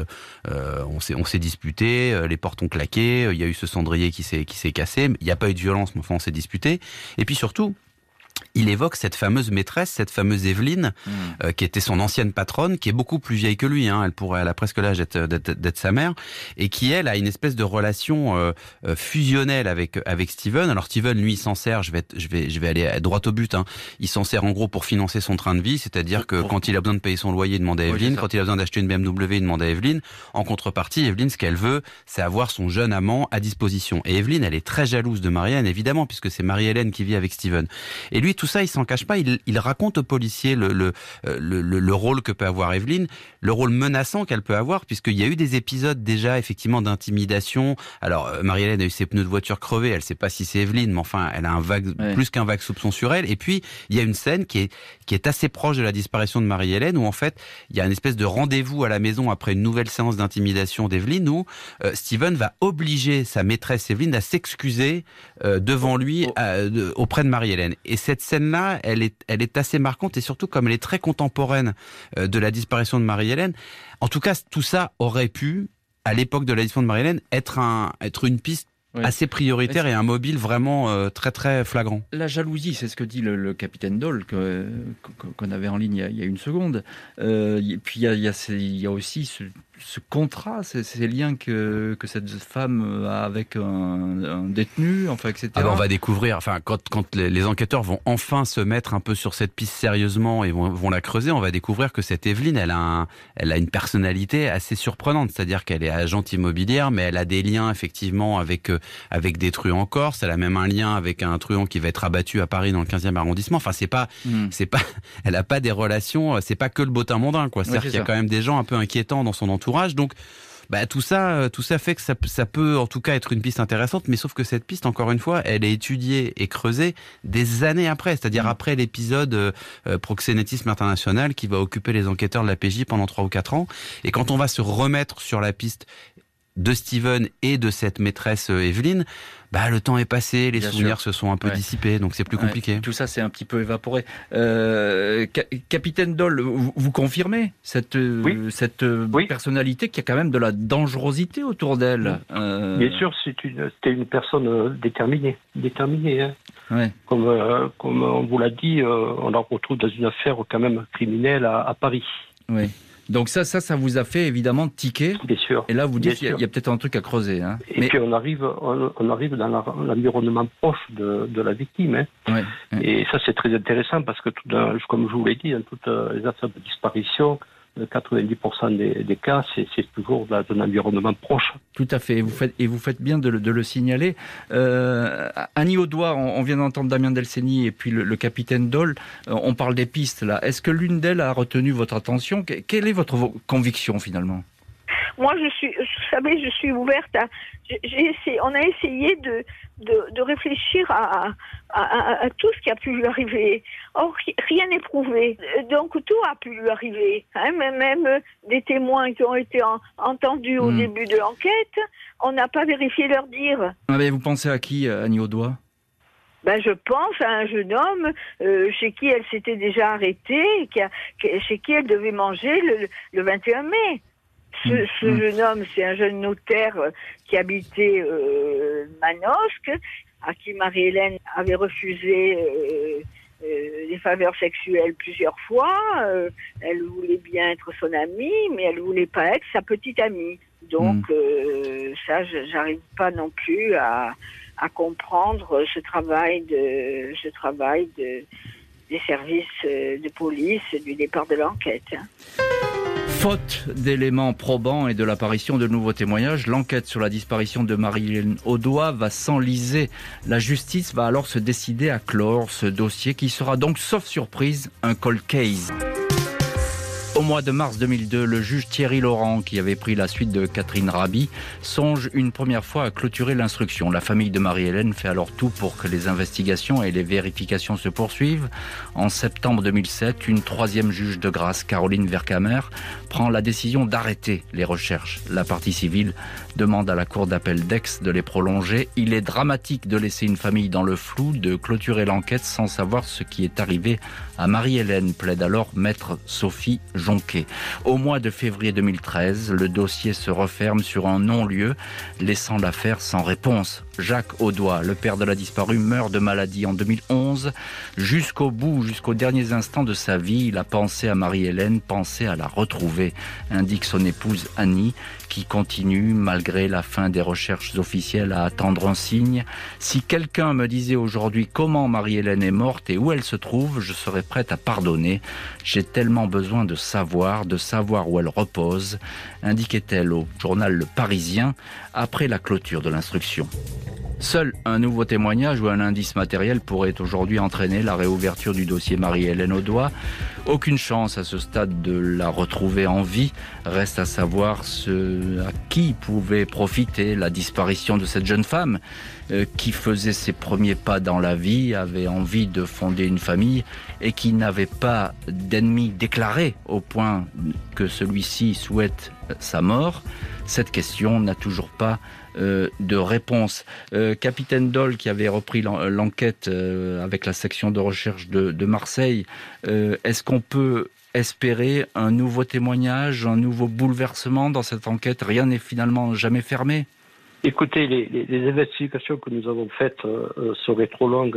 on s'est disputé, les portes ont claqué, il y a eu ce cendrier qui s'est cassé, il n'y a pas eu de violence, mais enfin, on s'est disputé. Et puis surtout, il évoque cette fameuse maîtresse, cette fameuse Evelyne, qui était son ancienne patronne, qui est beaucoup plus vieille que lui. Hein. Elle a presque l'âge d'être sa mère, et qui, elle, a une espèce de relation fusionnelle avec Steven. Alors Steven, lui, il s'en sert. Je vais aller droit au but. Hein. Il s'en sert en gros pour financer son train de vie, c'est-à-dire que quand il a besoin de payer son loyer, il demande à Evelyne. Quand il a besoin d'acheter une BMW, il demande à Evelyne. En contrepartie, Evelyne, ce qu'elle veut, c'est avoir son jeune amant à disposition. Et Evelyne, elle est très jalouse de Marie-Hélène, évidemment, puisque c'est Marie-Hélène qui vit avec Steven. Et lui, tout ça, il s'en cache pas. Il raconte aux policiers le rôle que peut avoir Evelyne, le rôle menaçant qu'elle peut avoir, puisqu'il y a eu des épisodes déjà effectivement d'intimidation. Alors Marie-Hélène a eu ses pneus de voiture crevés. Elle sait pas si c'est Evelyne, mais enfin, elle a plus qu'un vague soupçon sur elle. Et puis il y a une scène qui est assez proche de la disparition de Marie-Hélène, où en fait il y a une espèce de rendez-vous à la maison après une nouvelle séance d'intimidation d'Evelyne, où Steven va obliger sa maîtresse Evelyne à s'excuser devant lui auprès de Marie-Hélène. Et cette scène-là, elle est assez marquante, et surtout comme elle est très contemporaine de la disparition de Marie-Hélène. En tout cas, tout ça aurait pu, à l'époque de la disparition de Marie-Hélène, être une piste assez prioritaire et un mobile vraiment très très flagrant. La jalousie, c'est ce que dit le capitaine Doll qu'on avait en ligne il y a une seconde. Et puis il y a aussi ce contrat, ces liens que cette femme a avec un détenu, enfin, etc. Alors on va découvrir, enfin, quand les enquêteurs vont enfin se mettre un peu sur cette piste sérieusement et vont la creuser, on va découvrir que cette Evelyne, elle a une personnalité assez surprenante, c'est-à-dire qu'elle est agente immobilière, mais elle a des liens effectivement avec des truands en Corse. Elle a même un lien avec un truand qui va être abattu à Paris dans le 15e arrondissement. Enfin, c'est pas, elle a pas des relations, c'est pas que le bottin mondain, quoi. C'est-à-dire qu'il y a quand même des gens un peu inquiétants dans son entourage, donc. Tout ça fait que ça peut en tout cas être une piste intéressante, mais sauf que cette piste, encore une fois, elle est étudiée et creusée des années après, c'est-à-dire après l'épisode Proxénétisme international qui va occuper les enquêteurs de la PJ pendant 3 ou 4 ans. Et quand on va se remettre sur la piste de Steven et de cette maîtresse Evelyne, le temps est passé, les souvenirs se sont un peu dissipés, donc c'est plus compliqué. Tout ça s'est un petit peu évaporé. Capitaine Dole, vous confirmez cette personnalité qui a quand même de la dangerosité autour d'elle. Bien sûr, c'était une personne déterminée. Hein. Ouais. Comme on vous l'a dit, on la retrouve dans une affaire quand même criminelle à Paris. Oui. Donc ça vous a fait évidemment tiquer. Bien sûr. Et là, vous dites qu'il y a peut-être un truc à creuser. Hein. Puis on arrive dans l'environnement proche de la victime. Hein. Ouais. Et ça, c'est très intéressant parce que, comme je vous l'ai dit, dans toutes les affaires de disparition, 90% des cas, c'est toujours d'un environnement proche. Tout à fait, et vous faites bien de le signaler. Annie Audois, on vient d'entendre Damien Delceni et puis le capitaine Dole, on parle des pistes là. Est-ce que l'une d'elles a retenu votre attention ? Quelle est votre conviction finalement ? Moi, je suis ouverte à... on a essayé de réfléchir à tout ce qui a pu lui arriver. Or, rien n'est prouvé. Donc, tout a pu lui arriver. Hein, même des témoins qui ont été entendus au début de l'enquête, on n'a pas vérifié leur dire. Mais vous pensez à qui, Annie Audois ? Je pense à un jeune homme chez qui elle s'était déjà arrêtée, chez qui elle devait manger le 21 mai. Ce jeune homme, c'est un jeune notaire qui habitait Manosque, à qui Marie-Hélène avait refusé des faveurs sexuelles plusieurs fois. Elle voulait bien être son amie, mais elle voulait pas être sa petite amie. Donc ça, j'arrive pas non plus à comprendre ce travail des services de police du départ de l'enquête. Faute d'éléments probants et de l'apparition de nouveaux témoignages, l'enquête sur la disparition de Marie-Hélène Audois va s'enliser. La justice va alors se décider à clore ce dossier qui sera donc, sauf surprise, un cold case. Au mois de mars 2002, le juge Thierry Laurent, qui avait pris la suite de Catherine Raby, songe une première fois à clôturer l'instruction. La famille de Marie-Hélène fait alors tout pour que les investigations et les vérifications se poursuivent. En septembre 2007, une troisième juge de grâce, Caroline Vercamer, prend la décision d'arrêter les recherches. La partie civile demande à la cour d'appel d'Aix de les prolonger. Il est dramatique de laisser une famille dans le flou, de clôturer l'enquête sans savoir ce qui est arrivé à Marie-Hélène, plaide alors maître Sophie Jonquet. Au mois de février 2013, le dossier se referme sur un non-lieu, laissant l'affaire sans réponse. Jacques Audois, le père de la disparue, meurt de maladie en 2011. Jusqu'au bout, jusqu'aux derniers instants de sa vie, il a pensé à Marie-Hélène, pensé à la retrouver, indique son épouse Annie, qui continue, malgré la fin des recherches officielles, à attendre un signe. Si quelqu'un me disait aujourd'hui comment Marie-Hélène est morte et où elle se trouve, je serais prête à pardonner. J'ai tellement besoin de savoir où elle repose, indiquait-elle au journal Le Parisien, après la clôture de l'instruction. Seul un nouveau témoignage ou un indice matériel pourrait aujourd'hui entraîner la réouverture du dossier Marie-Hélène Audois. Aucune chance à ce stade de la retrouver en vie. Reste à savoir à qui pouvait profiter la disparition de cette jeune femme qui faisait ses premiers pas dans la vie, avait envie de fonder une famille et qui n'avait pas d'ennemi déclaré au point que celui-ci souhaite sa mort. Cette question n'a toujours pas de réponse. Capitaine Dole, qui avait repris l'enquête avec la section de recherche de Marseille, est-ce qu'on peut espérer un nouveau témoignage, un nouveau bouleversement dans cette enquête ? Rien n'est finalement jamais fermé. Écoutez, les investigations que nous avons faites seraient trop longues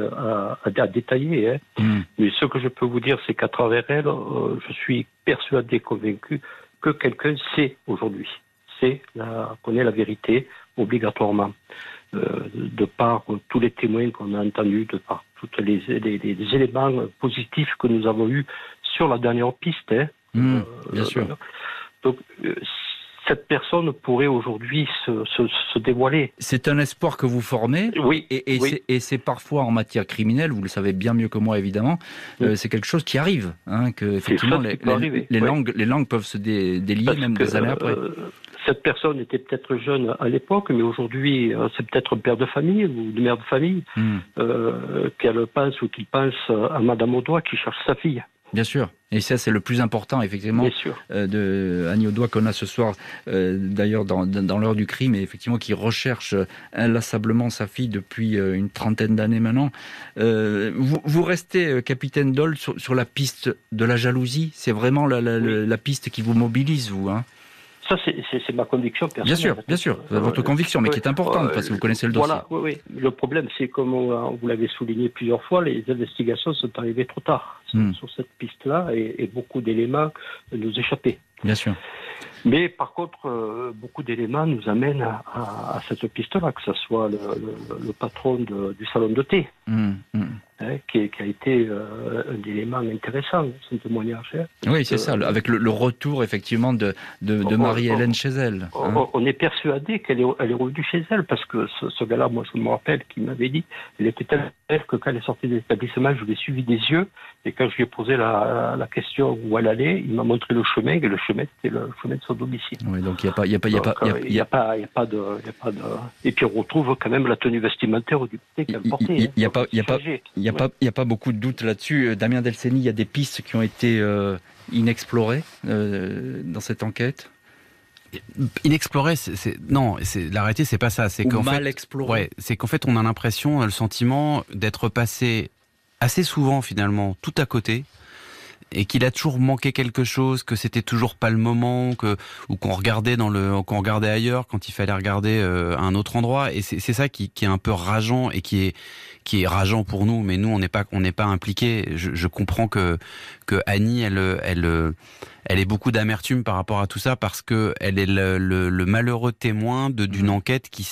à détailler. Mais ce que je peux vous dire, c'est qu'à travers elles, je suis persuadé, convaincu, que quelqu'un sait aujourd'hui. Connaît la vérité obligatoirement. De par tous les témoins qu'on a entendus, de par tous les éléments positifs que nous avons eus sur la dernière piste. Bien sûr. Donc, cette personne pourrait aujourd'hui se dévoiler. C'est un espoir que vous formez, oui, et c'est parfois en matière criminelle, vous le savez bien mieux que moi évidemment, c'est quelque chose qui arrive, que effectivement les langues peuvent se délier même des années après. Cette personne était peut-être jeune à l'époque, mais aujourd'hui, c'est peut-être un père de famille ou une mère de famille qu'elle pense ou qu'il pense à Madame Audois qui cherche sa fille. Bien sûr. Et ça, c'est le plus important, effectivement, de Annie Audois qu'on a ce soir, d'ailleurs, dans l'heure du crime, et effectivement, qui recherche inlassablement sa fille depuis une trentaine d'années maintenant. Vous restez, capitaine Dole, sur la piste de la jalousie. C'est vraiment la piste qui vous mobilise, vous, hein? Ça, c'est ma conviction personnelle. Bien sûr, votre conviction, mais qui est importante, parce que vous connaissez le dossier. Voilà, oui. Le problème, c'est comme vous l'avez souligné plusieurs fois, les investigations sont arrivées trop tard sur cette piste-là, et beaucoup d'éléments nous échappaient. Bien sûr. Mais par contre, beaucoup d'éléments nous amènent à cette piste-là, que ce soit le patron du salon de thé, qui a été un élément intéressant, son témoignage. Oui, c'est ça, avec le retour effectivement de Marie-Hélène chez elle. On est persuadé qu'elle est revenue chez elle, parce que ce gars-là, moi je me rappelle, qu'il m'avait dit, elle était telle que quand elle est sortie de l'établissement, je l'ai suivi des yeux, et quand je lui ai posé la question où elle allait, il m'a montré le chemin, et le chemin c'était le chemin de son domicile. Oui, donc il n'y a pas de... Et puis on retrouve quand même la tenue vestimentaire du côté qu'elle portait. Il n'y a pas beaucoup de doute là-dessus. Damien Delceni, il y a des pistes qui ont été inexplorées dans cette enquête. Inexploré, la réalité c'est pas ça. C'est qu'en mal fait, exploré. Ouais, c'est qu'en fait on a l'impression, on a le sentiment d'être passé assez souvent finalement tout à côté, et qu'il a toujours manqué quelque chose, que c'était toujours pas le moment, ou qu'on regardait qu'on regardait ailleurs quand il fallait regarder à un autre endroit. Et c'est ça qui est un peu rageant, et qui est rageant pour nous, mais nous on n'est pas impliqués. Je comprends que Annie elle ait beaucoup d'amertume par rapport à tout ça, parce que elle est le malheureux témoin d'une enquête qui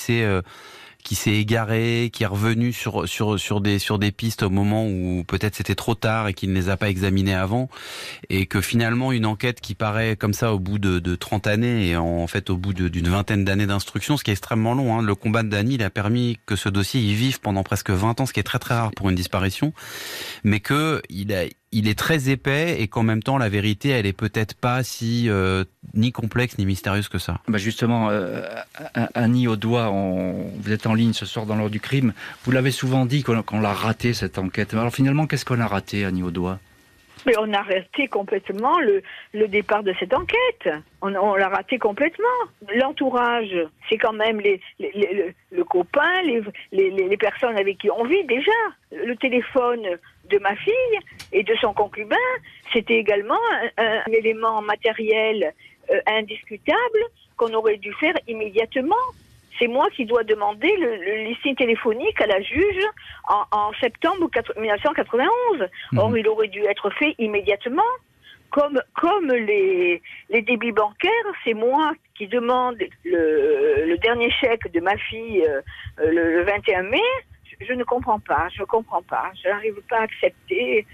s'est égaré, qui est revenu sur des pistes au moment où peut-être c'était trop tard et qu'il ne les a pas examinées avant, et que finalement une enquête qui paraît comme ça au bout de 30 années, et en fait au bout d'une vingtaine d'années d'instruction, ce qui est extrêmement long, le combat d'Annie, il a permis que ce dossier y vive pendant presque 20 ans, ce qui est très très rare pour une disparition, mais que il est très épais, et qu'en même temps la vérité elle est peut-être pas si ni complexe ni mystérieuse que ça. Justement, Annie Audois, vous êtes en ligne ce soir dans l'heure du crime. Vous l'avez souvent dit qu'on l'a raté cette enquête. Alors finalement, qu'est-ce qu'on a raté, Annie Audois? Mais on a raté complètement le départ de cette enquête. On l'a raté complètement. L'entourage, c'est quand même le copain, les personnes avec qui on vit déjà. Le téléphone de ma fille et de son concubin, c'était également un élément matériel indiscutable qu'on aurait dû faire immédiatement. C'est moi qui dois demander le listing téléphonique à la juge en septembre 1991. Or, il aurait dû être fait immédiatement. Comme les débits bancaires, c'est moi qui demande le dernier chèque de ma fille le 21 mai. Je ne comprends pas, je n'arrive pas à accepter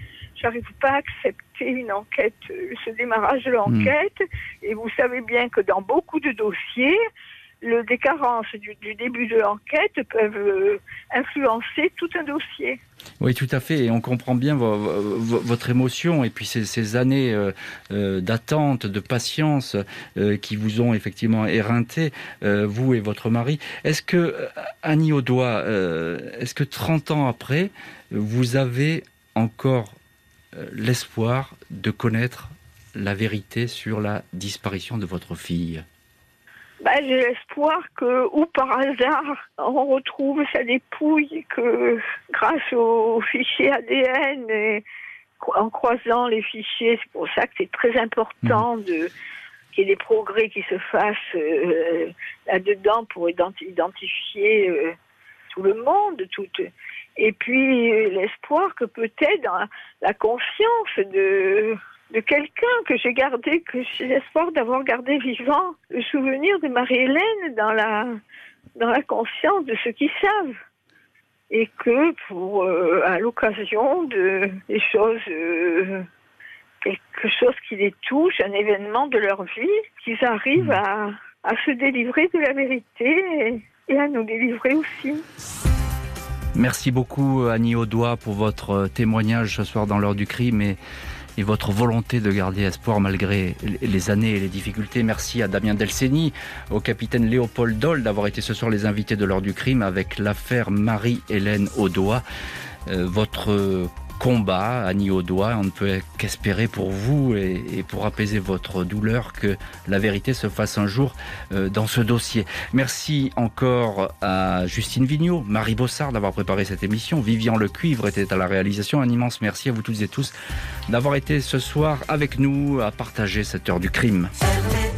une enquête, ce démarrage de l'enquête. Et vous savez bien que dans beaucoup de dossiers, des carences du début de l'enquête peuvent influencer tout un dossier. Oui, tout à fait. Et on comprend bien votre émotion, et puis ces années d'attente, de patience qui vous ont effectivement éreinté, vous et votre mari. Est-ce que, Annie Audois, est-ce que 30 ans après, vous avez encore l'espoir de connaître la vérité sur la disparition de votre fille ? J'ai l'espoir que, ou par hasard, on retrouve sa dépouille, que grâce au fichier ADN et en croisant les fichiers, c'est pour ça que c'est très important qu'il y ait des progrès qui se fassent là-dedans pour identifier tout le monde, et puis l'espoir que peut-être dans la conscience de quelqu'un que j'ai l'espoir d'avoir gardé vivant, le souvenir de Marie-Hélène dans la conscience de ceux qui savent. Et que à l'occasion des choses, quelque chose qui les touche, un événement de leur vie, qu'ils arrivent à se délivrer de la vérité et à nous délivrer aussi. Merci beaucoup Annie Audoin pour votre témoignage ce soir dans l'heure du crime et votre volonté de garder espoir malgré les années et les difficultés. Merci à Damien Delceni, au capitaine Léopold Doll d'avoir été ce soir les invités de l'heure du crime avec l'affaire Marie-Hélène Audoin. Votre combat, Annie Audoin, on ne peut qu'espérer pour vous et pour apaiser votre douleur que la vérité se fasse un jour dans ce dossier. Merci encore à Justine Vignot, Marie Bossard d'avoir préparé cette émission. Vivian Lecuivre était à la réalisation. Un immense merci à vous toutes et tous d'avoir été ce soir avec nous à partager cette heure du crime.